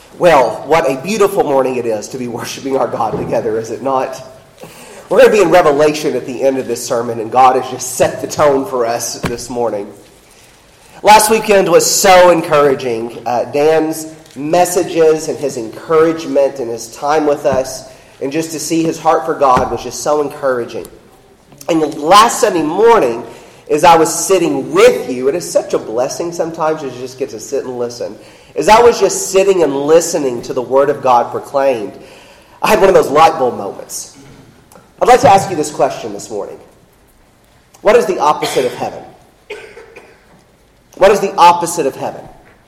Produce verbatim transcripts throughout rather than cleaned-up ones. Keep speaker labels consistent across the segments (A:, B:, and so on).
A: Well, what a beautiful morning it is to be worshiping our God together, is it not? We're going to be in Revelation at the end of this sermon, and God has just set the tone for us this morning. Last weekend was so encouraging. Uh, Dan's messages and his encouragement and his time with us, and just to see his heart for God was just so encouraging. And last Sunday morning, as I was sitting with you, it is such a blessing sometimes to just get to sit and listen. As I was just sitting and listening to the Word of God proclaimed, I had one of those light bulb moments. I'd like to ask you this question this morning. What is the opposite of heaven? What is the opposite of heaven?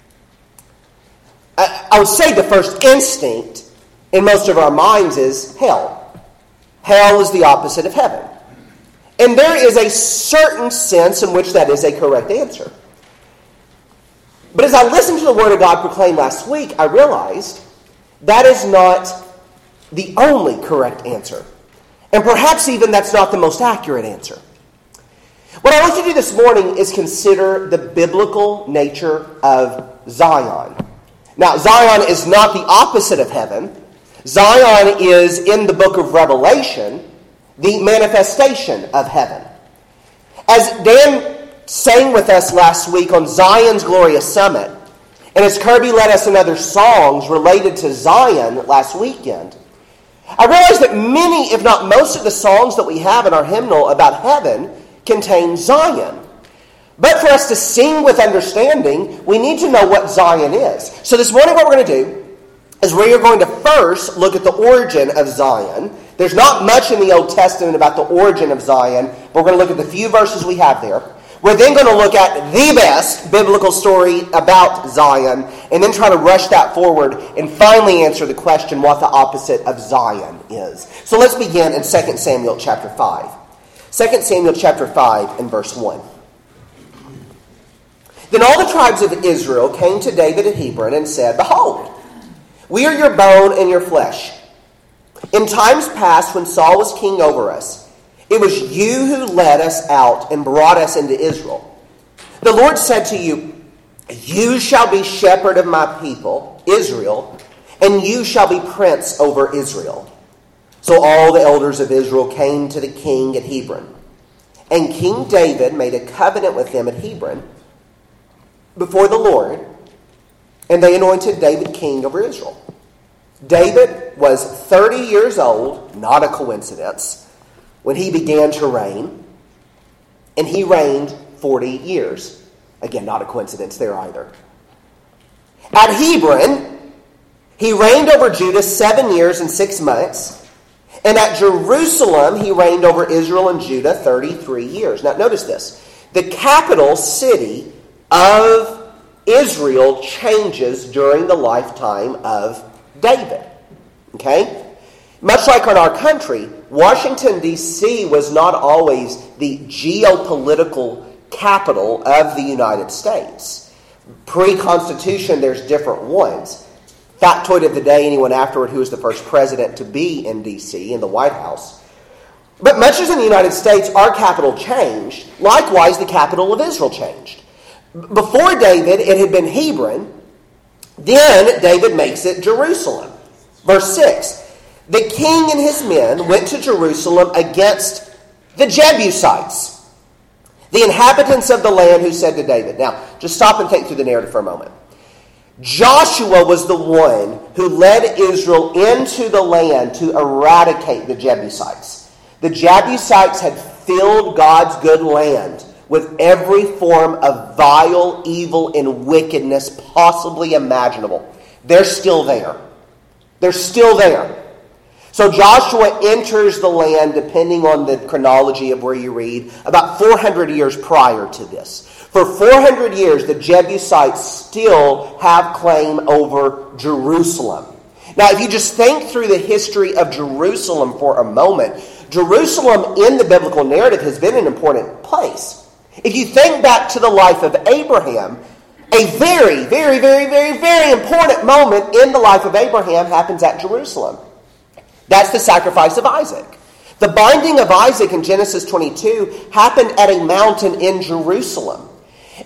A: I, I would say the first instinct in most of our minds is hell. Hell is the opposite of heaven. And there is a certain sense in which that is a correct answer. But as I listened to the Word of God proclaimed last week, I realized that is not the only correct answer. And perhaps even that's not the most accurate answer. What I'd like to do this morning is consider the biblical nature of Zion. Now, Zion is not the opposite of heaven. Zion is, in the book of Revelation, the manifestation of heaven. As Dan sang with us last week on Zion's Glorious Summit, and as Kirby led us in other songs related to Zion last weekend, I realized that many, if not most of the songs that we have in our hymnal about heaven contain Zion. But for us to sing with understanding, we need to know what Zion is. So this morning what we're going to do is we are going to first look at the origin of Zion. There's not much in the Old Testament about the origin of Zion, but we're going to look at the few verses we have there. We're then going to look at the best biblical story about Zion, and then try to rush that forward and finally answer the question what the opposite of Zion is. So let's begin in Second Samuel chapter five. Second Samuel chapter five and verse one. Then all the tribes of Israel came to David at Hebron and said, "Behold, we are your bone and your flesh. In times past when Saul was king over us, it was you who led us out and brought us into Israel. The Lord said to you, you shall be shepherd of my people, Israel, and you shall be prince over Israel." So all the elders of Israel came to the king at Hebron. And King David made a covenant with them at Hebron before the Lord, and they anointed David king over Israel. David was thirty years old, not a coincidence, when he began to reign, and he reigned forty years. Again, not a coincidence there either. At Hebron, he reigned over Judah seven years and six months, and at Jerusalem, he reigned over Israel and Judah thirty-three years. Now, notice this. The capital city of Israel changes during the lifetime of David. Okay? Much like in our country, Washington, D C was not always the geopolitical capital of the United States. Pre-Constitution, there's different ones. Factoid of the day, anyone afterward who was the first president to be in D C, in the White House. But much as in the United States, our capital changed, likewise the capital of Israel changed. Before David, it had been Hebron. Then David makes it Jerusalem. Verse six. The king and his men went to Jerusalem against the Jebusites, the inhabitants of the land, who said to David. Now, just stop and think through the narrative for a moment. Joshua was the one who led Israel into the land to eradicate the Jebusites. The Jebusites had filled God's good land with every form of vile, evil, and wickedness possibly imaginable. They're still there. They're still there. So Joshua enters the land, depending on the chronology of where you read, about four hundred years prior to this. For four hundred years, the Jebusites still have claim over Jerusalem. Now, if you just think through the history of Jerusalem for a moment, Jerusalem in the biblical narrative has been an important place. If you think back to the life of Abraham, a very, very, very, very, very important moment in the life of Abraham happens at Jerusalem. That's the sacrifice of Isaac. The binding of Isaac in Genesis twenty-two happened at a mountain in Jerusalem. And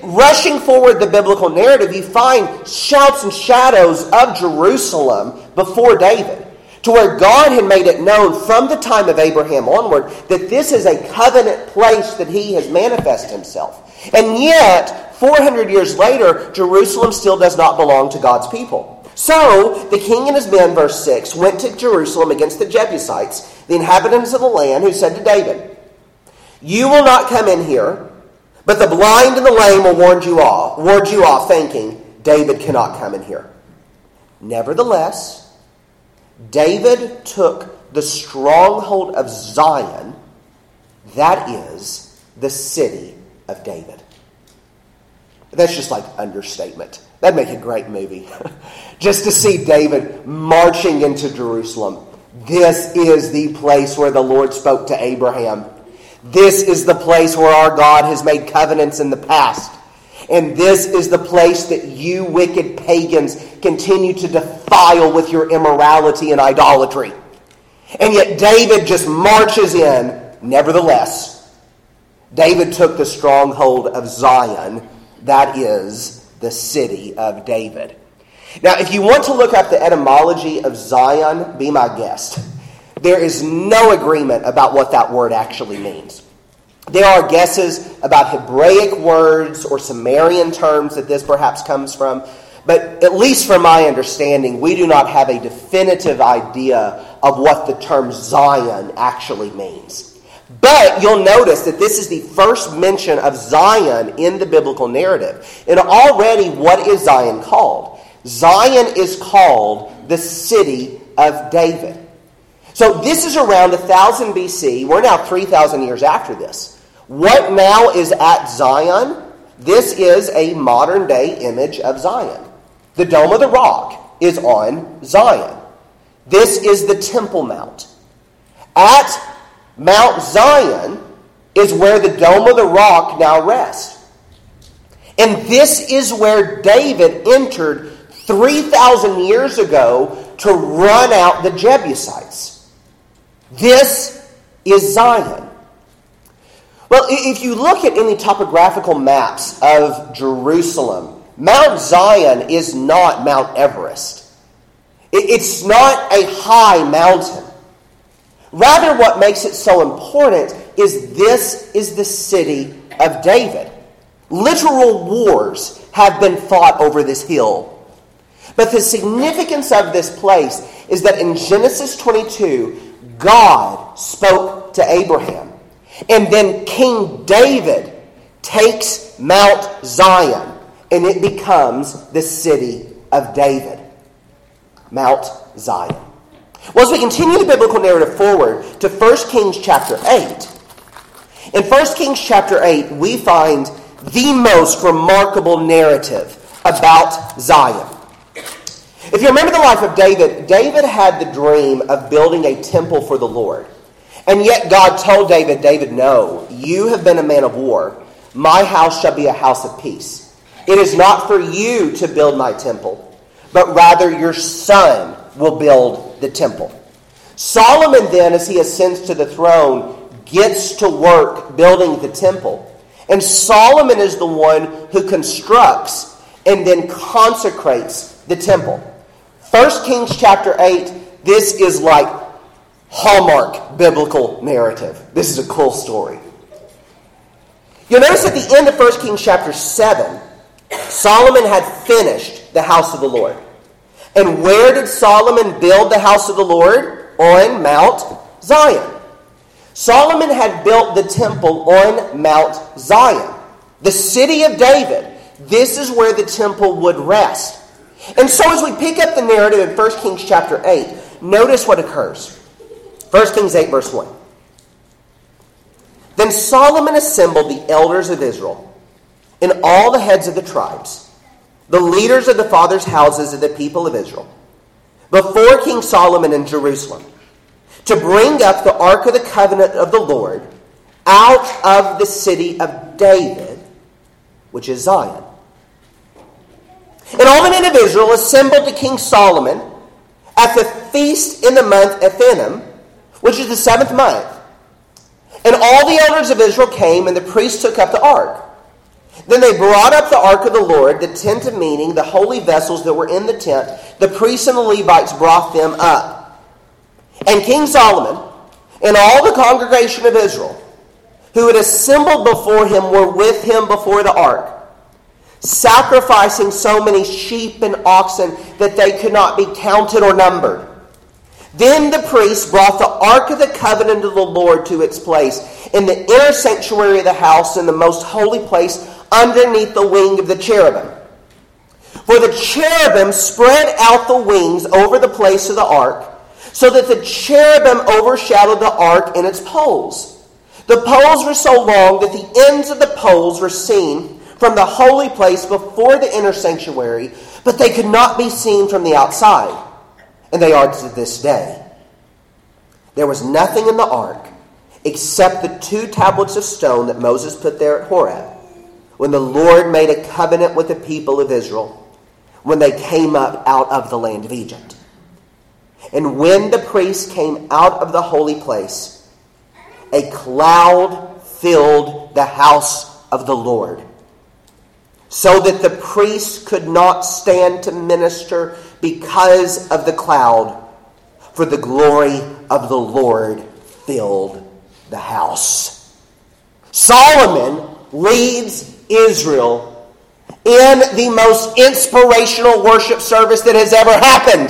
A: rushing forward the biblical narrative, you find shouts and shadows of Jerusalem before David, to where God had made it known from the time of Abraham onward that this is a covenant place that he has manifested himself. And yet, four hundred years later, Jerusalem still does not belong to God's people. So, the king and his men, verse six, went to Jerusalem against the Jebusites, the inhabitants of the land, who said to David, "You will not come in here, but the blind and the lame will ward you off, ward you off, thinking, David cannot come in here." Nevertheless, David took the stronghold of Zion, that is, the city of David. That's just like understatement. That'd make a great movie. Just to see David marching into Jerusalem. This is the place where the Lord spoke to Abraham. This is the place where our God has made covenants in the past. And this is the place that you wicked pagans continue to defile with your immorality and idolatry. And yet David just marches in. Nevertheless, David took the stronghold of Zion, that is, the city of David. Now, if you want to look up the etymology of Zion, be my guest. There is no agreement about what that word actually means. There are guesses about Hebraic words or Sumerian terms that this perhaps comes from, but at least from my understanding, we do not have a definitive idea of what the term Zion actually means. But you'll notice that this is the first mention of Zion in the biblical narrative. And already, what is Zion called? Zion is called the city of David. So this is around one thousand B C. We're now three thousand years after this. What now is at Zion? This is a modern day image of Zion. The Dome of the Rock is on Zion. This is the Temple Mount. At Mount Zion is where the Dome of the Rock now rests. And this is where David entered three thousand years ago to run out the Jebusites. This is Zion. Well, if you look at any topographical maps of Jerusalem, Mount Zion is not Mount Everest. It's not a high mountain. Rather, what makes it so important is this is the city of David. Literal wars have been fought over this hill. But the significance of this place is that in Genesis twenty-two, God spoke to Abraham. And then King David takes Mount Zion, and it becomes the city of David. Mount Zion. Well, as we continue the biblical narrative forward to First Kings chapter eight, in First Kings chapter eight, we find the most remarkable narrative about Zion. If you remember the life of David, David had the dream of building a temple for the Lord. And yet God told David, David, no, you have been a man of war. My house shall be a house of peace. It is not for you to build my temple, but rather your son will build the temple. Solomon then, as he ascends to the throne, gets to work building the temple. And Solomon is the one who constructs and then consecrates the temple. First Kings chapter eight, this is like Hallmark biblical narrative. This is a cool story. You'll notice at the end of First Kings chapter seven, Solomon had finished the house of the Lord. And where did Solomon build the house of the Lord? On Mount Zion. Solomon had built the temple on Mount Zion, the city of David. This is where the temple would rest. And so as we pick up the narrative in First Kings chapter eight, notice what occurs. First Kings eight verse one. Then Solomon assembled the elders of Israel and all the heads of the tribes, the leaders of the fathers' houses of the people of Israel, before King Solomon in Jerusalem, to bring up the ark of the covenant of the Lord out of the city of David, which is Zion. And all the men of Israel assembled to King Solomon at the feast in the month Ethanim, which is the seventh month. And all the elders of Israel came, and the priests took up the ark. Then they brought up the ark of the Lord, the tent of meeting, the holy vessels that were in the tent. The priests and the Levites brought them up. And King Solomon and all the congregation of Israel, who had assembled before him, were with him before the ark, sacrificing so many sheep and oxen that they could not be counted or numbered. Then the priests brought the ark of the covenant of the Lord to its place in the inner sanctuary of the house, in the most holy place, underneath the wing of the cherubim. For the cherubim spread out the wings over the place of the ark, so that the cherubim overshadowed the ark in its poles. The poles were so long that the ends of the poles were seen from the holy place before the inner sanctuary, but they could not be seen from the outside. And they are to this day. There was nothing in the ark except the two tablets of stone that Moses put there at Horeb, when the Lord made a covenant with the people of Israel, when they came up out of the land of Egypt. And when the priests came out of the holy place, a cloud filled the house of the Lord, so that the priests could not stand to minister because of the cloud, for the glory of the Lord filled the house. Solomon leads Israel in the most inspirational worship service that has ever happened.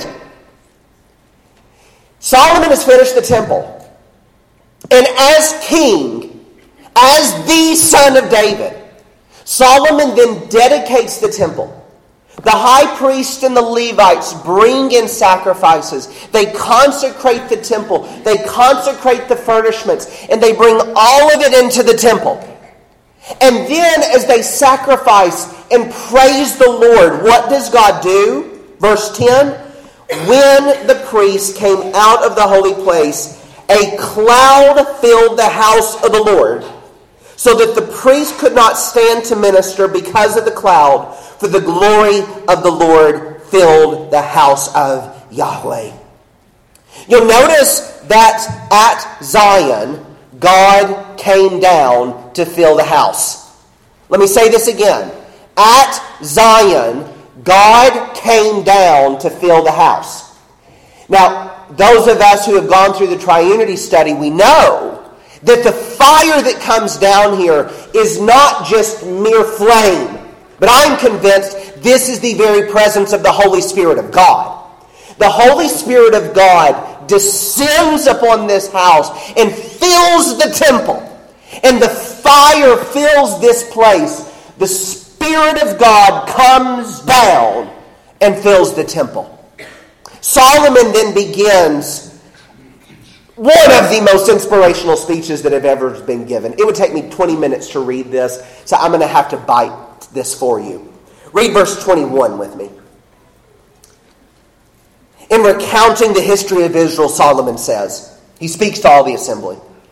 A: Solomon has finished the temple. And as king, as the son of David, Solomon then dedicates the temple. The high priest and the Levites bring in sacrifices. They consecrate the temple. They consecrate the furnishments. And they bring all of it into the temple. And then as they sacrifice and praise the Lord, what does God do? Verse ten, when the priest came out of the holy place, a cloud filled the house of the Lord, so that the priest could not stand to minister because of the cloud, for the glory of the Lord filled the house of Yahweh. You'll notice that at Zion, God came down to fill the house. Let me say this again. At Zion, God came down to fill the house. Now, those of us who have gone through the triunity study, we know that the fire that comes down here is not just mere flame. But I'm convinced this is the very presence of the Holy Spirit of God. The Holy Spirit of God descends upon this house and fills the temple. And the fire fills this place. The Spirit of God comes down and fills the temple. Solomon then begins one of the most inspirational speeches that have ever been given. It would take me twenty minutes to read this, so I'm going to have to bite this for you. Read verse twenty-one with me. In recounting the history of Israel, Solomon says, he speaks to all the assembly.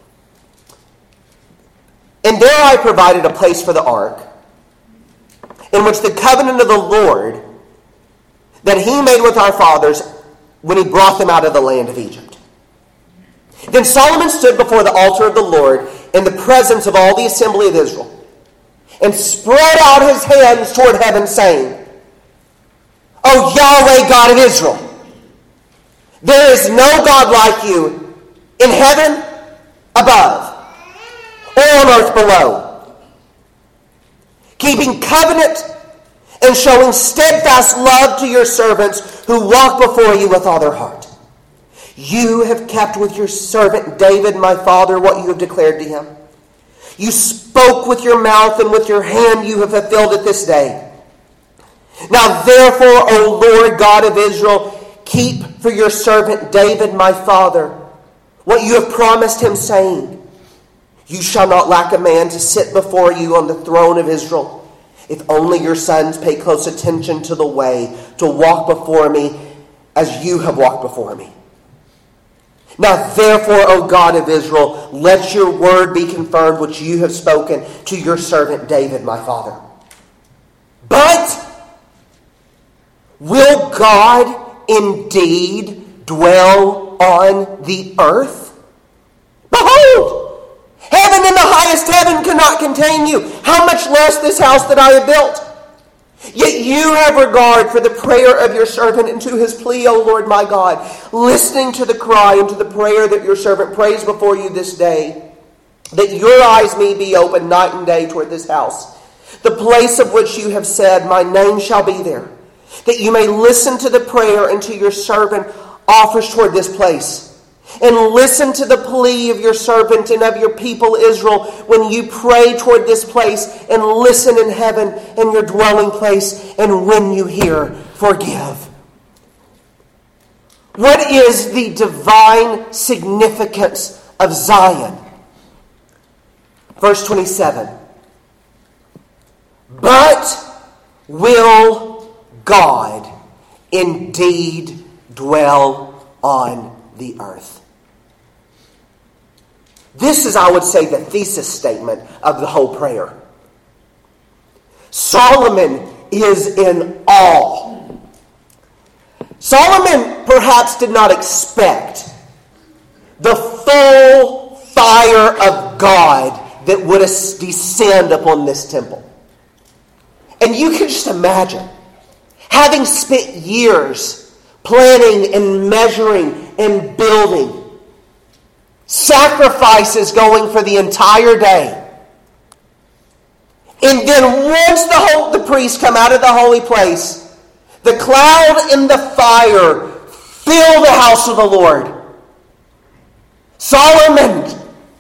A: And there I provided a place for the ark, in which the covenant of the Lord that he made with our fathers when he brought them out of the land of Egypt. Then Solomon stood before the altar of the Lord in the presence of all the assembly of Israel, and spread out his hands toward heaven, saying, O Yahweh, God of Israel, there is no God like you in heaven above or on earth below, keeping covenant and showing steadfast love to your servants who walk before you with all their heart. You have kept with your servant David, my father, what you have declared to him. You spoke with your mouth, and with your hand you have fulfilled it this day. Now therefore, O Lord God of Israel, keep for your servant David, my father, what you have promised him, saying, You shall not lack a man to sit before you on the throne of Israel, if only your sons pay close attention to the way to walk before me as you have walked before me. Now therefore, O God of Israel, let your word be confirmed which you have spoken to your servant David, my father. But will God indeed dwell on the earth? Behold, heaven and the highest heaven cannot contain you. How much less this house that I have built? Yet you have regard for the prayer of your servant and to his plea, O Lord my God, listening to the cry and to the prayer that your servant prays before you this day, that your eyes may be open night and day toward this house, the place of which you have said, my name shall be there, that you may listen to the prayer and to your servant offers toward this place. And listen to the plea of your servant and of your people Israel when you pray toward this place, and listen in heaven in your dwelling place, and when you hear, forgive. What is the divine significance of Zion? Verse twenty-seven. But will God indeed dwell on the earth? This is, I would say, the thesis statement of the whole prayer. Solomon is in awe. Solomon perhaps did not expect the full fire of God that would descend upon this temple. And you can just imagine, having spent years planning and measuring and building, sacrifices going for the entire day. And then once the, whole, the priests come out of the holy place, the cloud and the fire fill the house of the Lord. Solomon,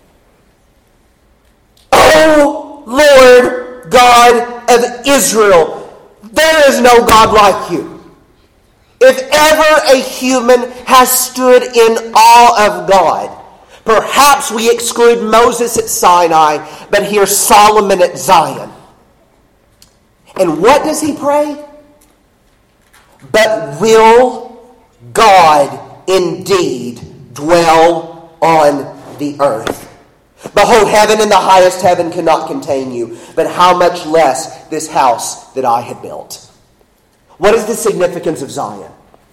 A: O Lord God of Israel, there is no God like you. If ever a human has stood in awe of God, perhaps we exclude Moses at Sinai, but here's Solomon at Zion. And what does he pray? But will God indeed dwell on the earth? Behold, heaven and the highest heaven cannot contain you, but how much less this house that I had built. What is the significance of Zion?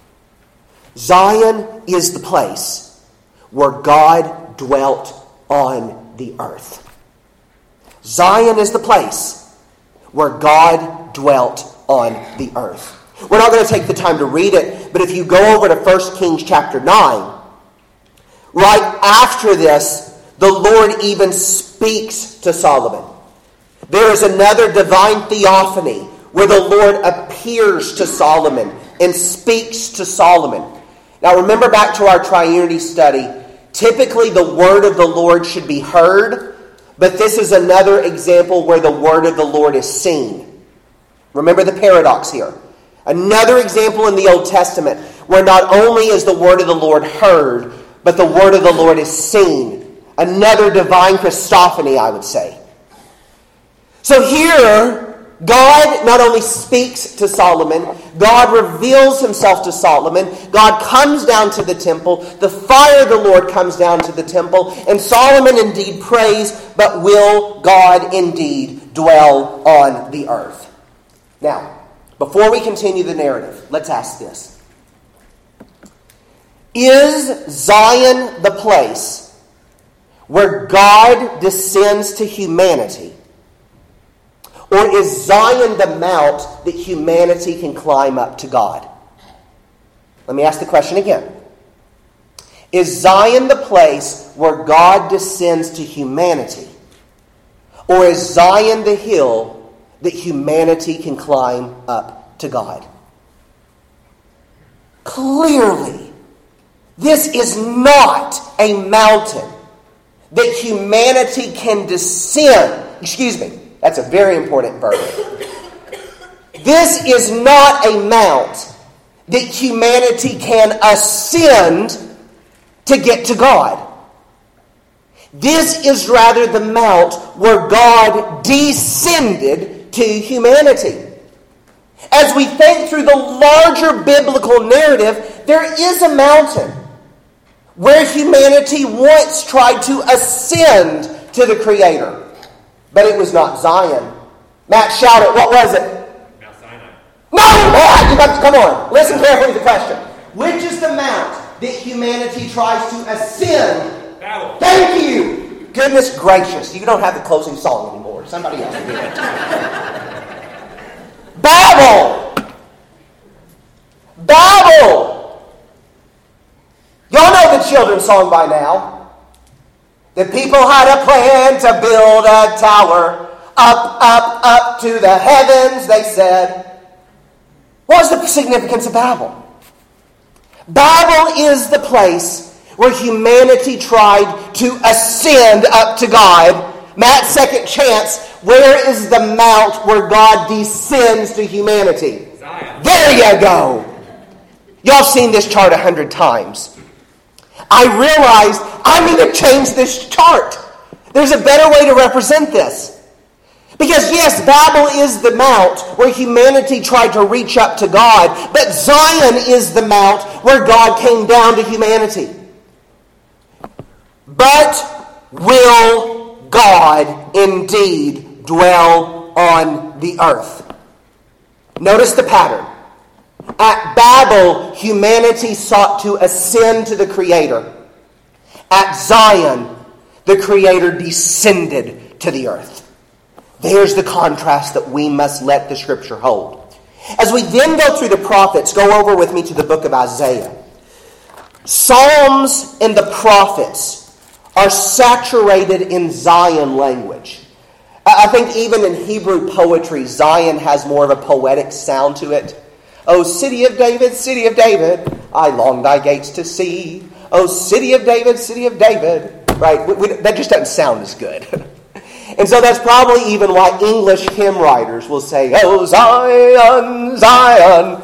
A: Zion is the place where God dwelt on the earth. Zion is the place where God dwelt on the earth. We're not going to take the time to read it, but if you go over to First Kings chapter nine, right after this, the Lord even speaks to Solomon. There is another divine theophany where the Lord appears to Solomon and speaks to Solomon. Now remember back to our triunity study. Typically the word of the Lord should be heard, but this is another example where the word of the Lord is seen. Remember the paradox here. Another example in the Old Testament where not only is the word of the Lord heard, but the word of the Lord is seen. Another divine Christophany, I would say. So here, God not only speaks to Solomon, God reveals himself to Solomon. God comes down to the temple. The fire of the Lord comes down to the temple. And Solomon indeed prays, but will God indeed dwell on the earth? Now, before we continue the narrative, let's ask this. Is Zion the place where God descends to humanity? Or is Zion the mount that humanity can climb up to God? Let me ask the question again. Is Zion the place where God descends to humanity? Or is Zion the hill that humanity can climb up to God? Clearly, this is not a mountain that humanity can descend. Excuse me. That's a very important verb. This is not a mount that humanity can ascend to get to God. This is rather the mount where God descended to humanity. As we think through the larger biblical narrative, there is a mountain where humanity once tried to ascend to the Creator. But it was not Zion. Matt, shout it. What was it?
B: Mount Sinai.
A: No! Oh, you got to, come on. Listen carefully to the question. Which is the mount that humanity tries to ascend?
B: Babel.
A: Thank you. Goodness gracious, you don't have the closing song anymore. Somebody else will do it. Babel! Babel! Y'all know the children's song by now. The people had a plan to build a tower. Up, up, up to the heavens, they said. What was the significance of Babel? Babel is the place where humanity tried to ascend up to God. Matt's second chance, where is the mount where God descends to humanity? Zion. There you go. Y'all seen this chart a hundred times. I realized I'm going to change this chart. There's a better way to represent this. Because yes, Babel is the mount where humanity tried to reach up to God, but Zion is the mount where God came down to humanity. But will God indeed dwell on the earth? Notice the pattern. At Babel, humanity sought to ascend to the Creator. At Zion, the Creator descended to the earth. There's the contrast that we must let the Scripture hold. As we then go through the prophets, go over with me to the book of Isaiah. Psalms and the prophets are saturated in Zion language. I think even in Hebrew poetry, Zion has more of a poetic sound to it. O city of David, city of David, I long thy gates to see. O city of David, city of David. Right? We, we, that just doesn't sound as good. And so that's probably even why English hymn writers will say, oh, Zion, Zion.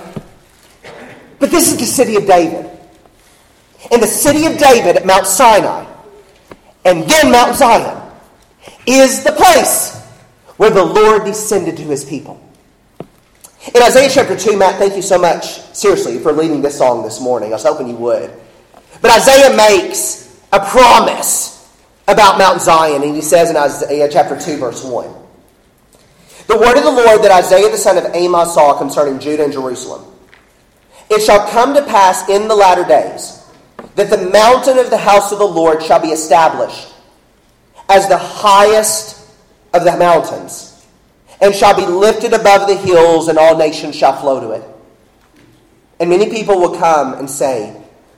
A: But this is the city of David. And the city of David at Mount Sinai, and then Mount Zion, is the place where the Lord descended to his people. In Isaiah chapter two, Matt, thank you so much, seriously, for leading this song this morning. I was hoping you would. But Isaiah makes a promise about Mount Zion, and he says in Isaiah chapter two, verse one, the word of the Lord that Isaiah the son of Amos saw concerning Judah and Jerusalem. It shall come to pass in the latter days that the mountain of the house of the Lord shall be established as the highest of the mountains, and shall be lifted above the hills, and all nations shall flow to it. And many people will come and say,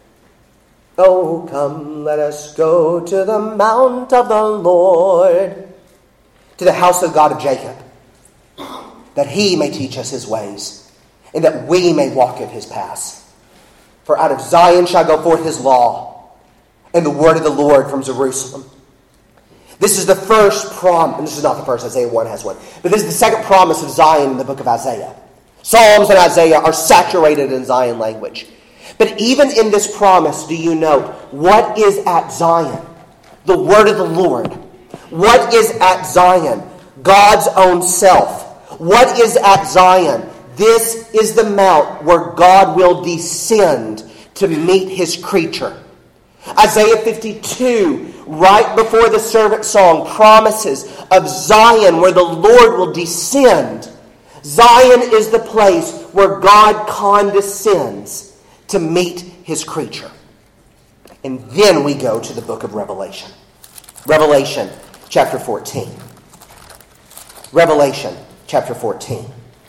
A: oh, come, let us go to the mount of the Lord, to the house of God of Jacob, that he may teach us his ways, and that we may walk in his paths. For out of Zion shall go forth his law, and the word of the Lord from Jerusalem. This is the first promise, and this is not the first, Isaiah one has one, but this is the second promise of Zion in the book of Isaiah. Psalms and Isaiah are saturated in Zion language. But even in this promise, do you note, what is at Zion? The word of the Lord. What is at Zion? God's own self. What is at Zion? This is the mount where God will descend to meet his creature. Isaiah fifty-two, right before the servant song, promises of Zion where the Lord will descend. Zion is the place where God condescends to meet his creature. And then we go to the book of Revelation. Revelation chapter fourteen. Revelation chapter fourteen.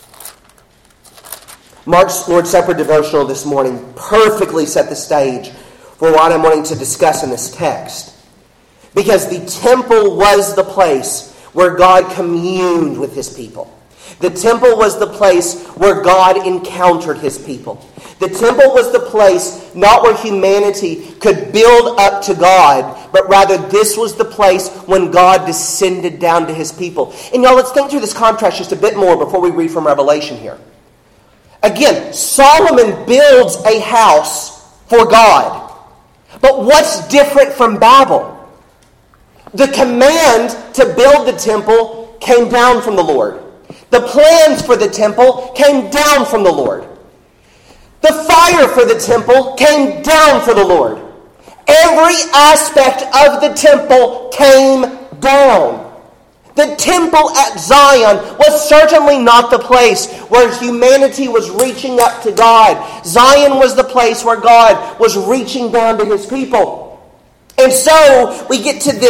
A: Mark's Lord's Supper devotional this morning perfectly set the stage for what I'm wanting to discuss in this text. Because the temple was the place where God communed with his people. The temple was the place where God encountered his people. The temple was the place not where humanity could build up to God, but rather this was the place when God descended down to his people. And y'all, let's think through this contrast just a bit more before we read from Revelation here. Again, Solomon builds a house for God. But what's different from Babel? The command to build the temple came down from the Lord. The plans for the temple came down from the Lord. The fire for the temple came down from the Lord. Every aspect of the temple came down. The temple at Zion was certainly not the place where humanity was reaching up to God. Zion was the place where God was reaching down to his people. And so we get to this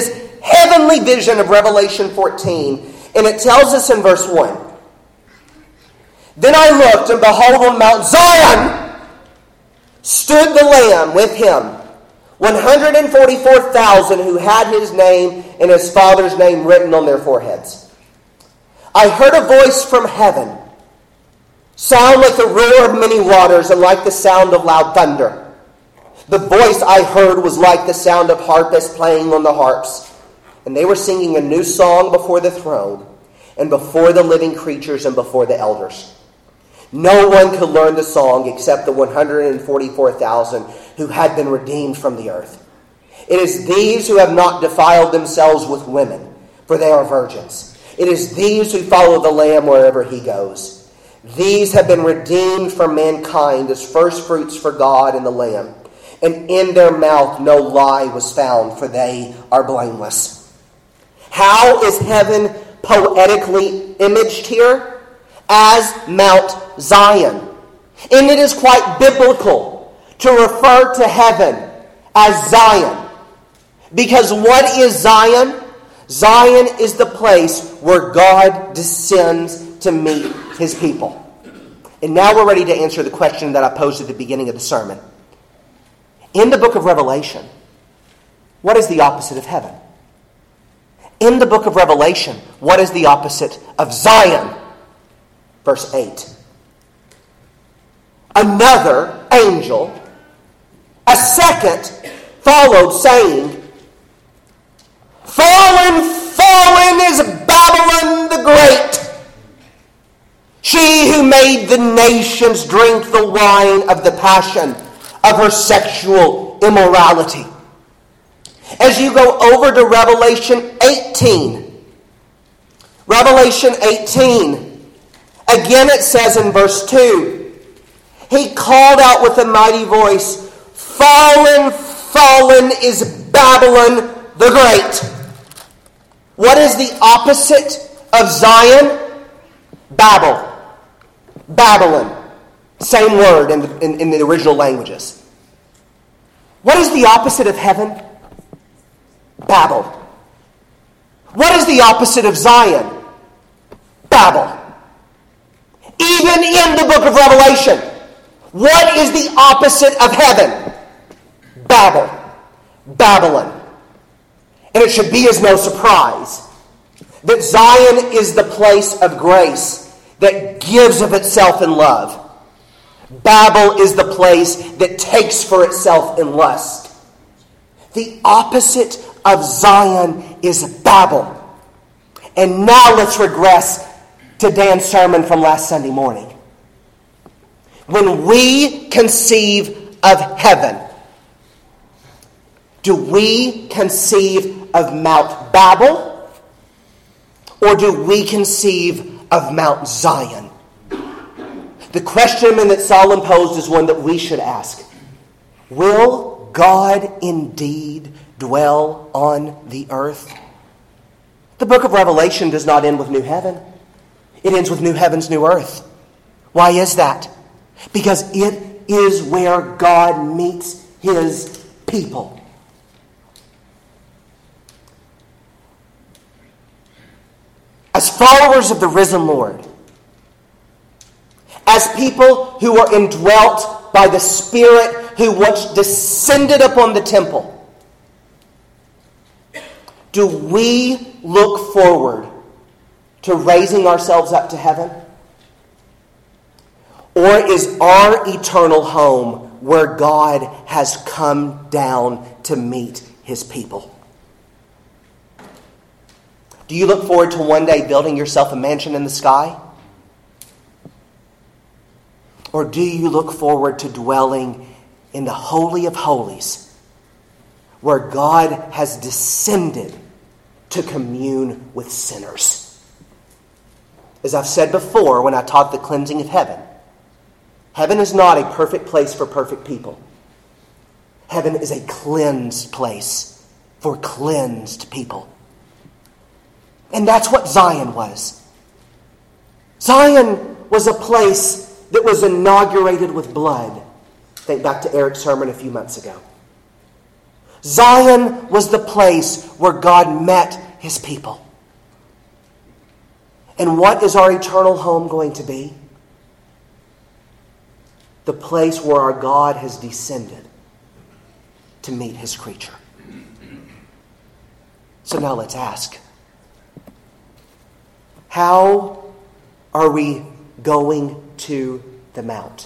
A: heavenly vision of Revelation fourteen. And it tells us in verse one, "Then I looked, and behold, on Mount Zion stood the Lamb with him, one hundred forty-four thousand who had his name and his Father's name written on their foreheads. I heard a voice from heaven, sound like the roar of many waters and like the sound of loud thunder. The voice I heard was like the sound of harpists playing on the harps. And they were singing a new song before the throne and before the living creatures and before the elders. No one could learn the song except the one hundred forty-four thousand who had been redeemed from the earth. It is these who have not defiled themselves with women, for they are virgins. It is these who follow the Lamb wherever he goes. These have been redeemed from mankind as firstfruits for God and the Lamb. And in their mouth no lie was found, for they are blameless." How is heaven poetically imaged here? As Mount Zion. And it is quite biblical to refer to heaven as Zion. Because what is Zion? Zion is the place where God descends to meet his people. And now we're ready to answer the question that I posed at the beginning of the sermon. In the book of Revelation, what is the opposite of heaven? In the book of Revelation, what is the opposite of Zion? Verse eight. Another angel, a second, followed, saying, "Fallen, fallen is Babylon the Great, she who made the nations drink the wine of the passion of her sexual immorality." As you go over to Revelation eighteen, Revelation eighteen, again it says in verse two, "He called out with a mighty voice, Fallen, fallen is Babylon the Great." What is the opposite of Zion? Babel. Babylon. Same word in the, in, in the original languages. What is the opposite of heaven? Babel. What is the opposite of Zion? Babel. Even in the book of Revelation, what is the opposite of heaven? Babel. Babylon. And it should be as no surprise that Zion is the place of grace that gives of itself in love. Babel is the place that takes for itself in lust. The opposite of Zion is Babel. And now let's regress to Dan's sermon from last Sunday morning. When we conceive of heaven, do we conceive of Mount Babel, or do we conceive of Mount Zion? The question that Solomon posed is one that we should ask. Will God indeed dwell on the earth? The book of Revelation does not end with new heaven. It ends with new heavens, new earth. Why is that? Because it is where God meets his people. As followers of the risen Lord, as people who are indwelt by the Spirit who once descended upon the temple, do we look forward to raising ourselves up to heaven? Or is our eternal home where God has come down to meet his people? Do you look forward to one day building yourself a mansion in the sky? Or do you look forward to dwelling in the Holy of Holies, where God has descended to commune with sinners? As I've said before when I taught the cleansing of heaven, heaven is not a perfect place for perfect people. Heaven is a cleansed place for cleansed people. And that's what Zion was. Zion was a place that was inaugurated with blood. Think back to Eric's sermon a few months ago. Zion was the place where God met His people. And what is our eternal home going to be? The place where our God has descended to meet His creature. So now let's ask, how are we going to the mount?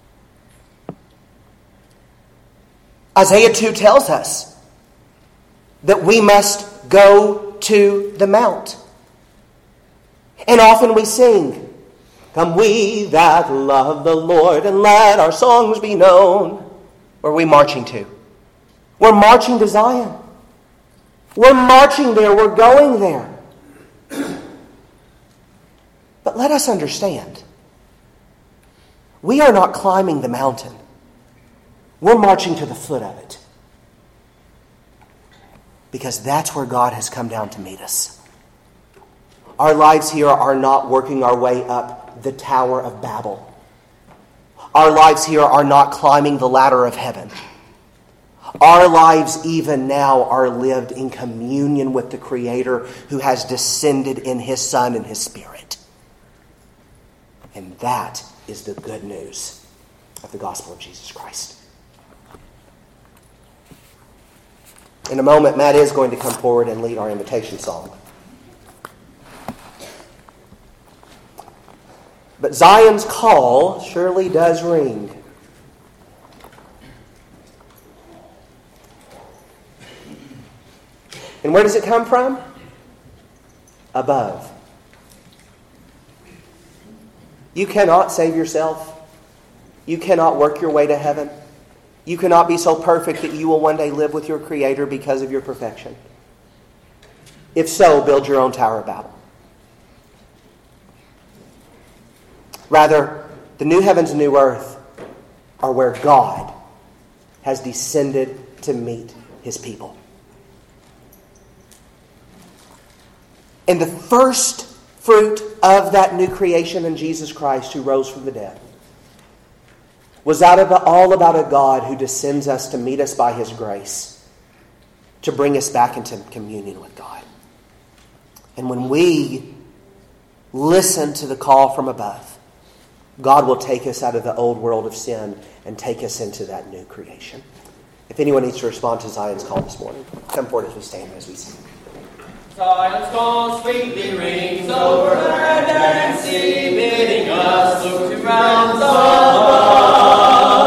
A: Isaiah two tells us that we must go to the mount. And often we sing, "Come we that love the Lord, and let our songs be known." Where are we marching to? We're marching to Zion. We're marching there. We're going there. But let us understand, we are not climbing the mountain. We're marching to the foot of it. Because that's where God has come down to meet us. Our lives here are not working our way up the Tower of Babel. Our lives here are not climbing the ladder of heaven. Our lives even now are lived in communion with the Creator who has descended in His Son and His Spirit. And that is the good news of the gospel of Jesus Christ. In a moment, Matt is going to come forward and lead our invitation song. But Zion's call surely does ring. And where does it come from? Above. You cannot save yourself. You cannot work your way to heaven. You cannot be so perfect that you will one day live with your Creator because of your perfection. If so, build your own Tower of Babel. Rather, the new heavens and new earth are where God has descended to meet His people. And the first fruit of that new creation in Jesus Christ, who rose from the dead, was out of all about a God who descends us to meet us by His grace, to bring us back into communion with God. And when we listen to the call from above, God will take us out of the old world of sin and take us into that new creation. If anyone needs to respond to Zion's call this morning, come forward as we stand as we sing.
B: Zion's call sweetly rings over land and sea, bidding us look to mountains above.